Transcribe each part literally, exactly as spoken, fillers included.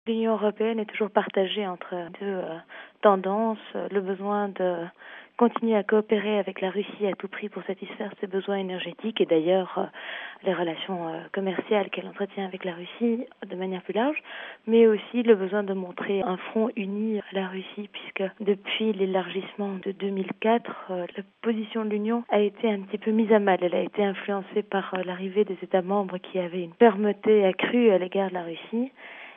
L'Union européenne est toujours partagée entre deux euh, tendances, le besoin de continuer à coopérer avec la Russie à tout prix pour satisfaire ses besoins énergétiques et d'ailleurs euh, les relations euh, commerciales qu'elle entretient avec la Russie de manière plus large, mais aussi le besoin de montrer un front uni à la Russie puisque depuis l'élargissement de deux mille quatre, euh, la position de l'Union a été un petit peu mise à mal. Elle a été influencée par euh, l'arrivée des États membres qui avaient une fermeté accrue à l'égard de la Russie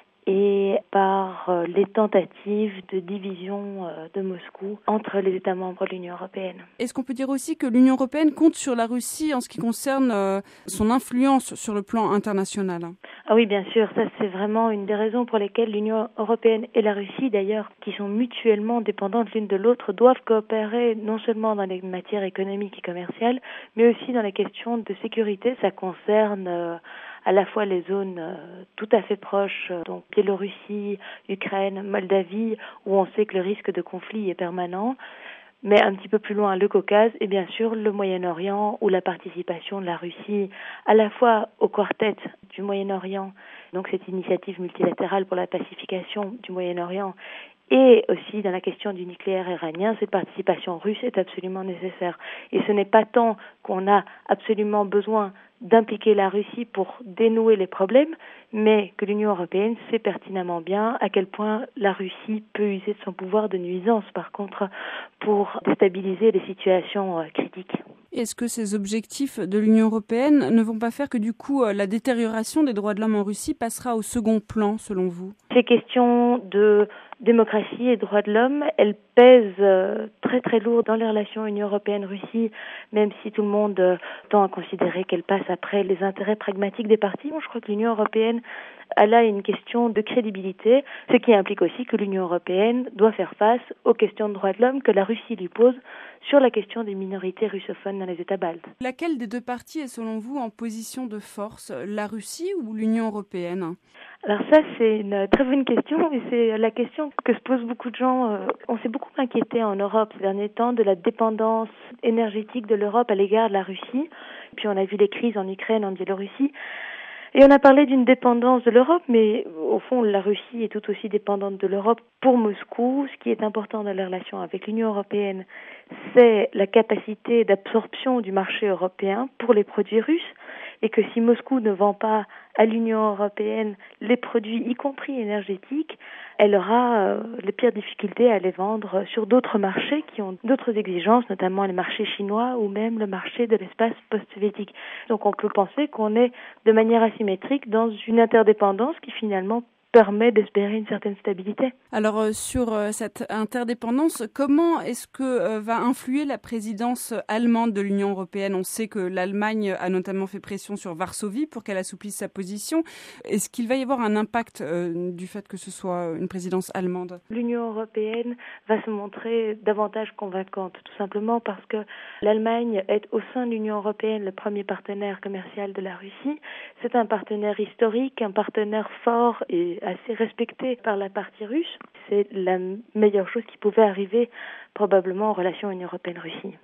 et par euh, les tentatives de division euh, de Moscou entre les États membres de l'Union européenne. Est-ce qu'on peut dire aussi que l'Union européenne compte sur la Russie en ce qui concerne euh, son influence sur le plan international ? Ah oui, bien sûr, ça c'est vraiment une des raisons pour lesquelles l'Union européenne et la Russie, d'ailleurs, qui sont mutuellement dépendantes l'une de l'autre, doivent coopérer non seulement dans les matières économiques et commerciales, mais aussi dans les questions de sécurité. Ça concerne euh, à la fois les zones euh, tout à fait proches, euh, donc Biélorussie, Ukraine, Moldavie, où on sait que le risque de conflit est permanent, mais un petit peu plus loin, le Caucase et bien sûr le Moyen-Orient, où la participation de la Russie à la fois au quartet du Moyen-Orient, donc cette initiative multilatérale pour la pacification du Moyen-Orient, et aussi dans la question du nucléaire iranien, cette participation russe est absolument nécessaire. Et ce n'est pas tant qu'on a absolument besoin d'impliquer la Russie pour dénouer les problèmes, mais que l'Union européenne sait pertinemment bien à quel point la Russie peut user de son pouvoir de nuisance, par contre, pour déstabiliser les situations euh, critiques. Est-ce que ces objectifs de l'Union européenne ne vont pas faire que du coup la détérioration des droits de l'homme en Russie passera au second plan, selon vous ? Ces questions de démocratie et droits de l'homme, elles pèsent euh, très très lourd dans les relations Union européenne-Russie, même si tout le monde euh, tend à considérer qu'elles passent après les intérêts pragmatiques des partis. Bon, je crois que l'Union européenne a là une question de crédibilité, ce qui implique aussi que l'Union européenne doit faire face aux questions de droits de l'homme que la Russie lui pose sur la question des minorités russophones dans les États baltes. Laquelle des deux parties est selon vous en position de force, la Russie ou l'Union européenne ? Alors ça, c'est une très bonne question et c'est la question que se posent beaucoup de gens. On s'est beaucoup inquiété en Europe ces derniers temps de la dépendance énergétique de l'Europe à l'égard de la Russie. Puis on a vu les crises en Ukraine, en Biélorussie. Et on a parlé d'une dépendance de l'Europe, mais au fond, la Russie est tout aussi dépendante de l'Europe pour Moscou. Ce qui est important dans les relations avec l'Union européenne, c'est la capacité d'absorption du marché européen pour les produits russes. Et que si Moscou ne vend pas à l'Union européenne les produits, y compris énergétiques, elle aura euh, les pires difficultés à les vendre sur d'autres marchés qui ont d'autres exigences, notamment les marchés chinois ou même le marché de l'espace post-soviétique. Donc on peut penser qu'on est de manière asymétrique dans une interdépendance qui finalement permet d'espérer une certaine stabilité. Alors euh, sur euh, cette interdépendance, comment est-ce que euh, va influer la présidence allemande de l'Union européenne ? On sait que l'Allemagne a notamment fait pression sur Varsovie pour qu'elle assouplisse sa position. Est-ce qu'il va y avoir un impact euh, du fait que ce soit une présidence allemande ? L'Union européenne va se montrer davantage convaincante, tout simplement parce que l'Allemagne est au sein de l'Union européenne le premier partenaire commercial de la Russie. C'est un partenaire historique, un partenaire fort et assez respecté par la partie russe. C'est la meilleure chose qui pouvait arriver probablement en relation Union européenne-Russie.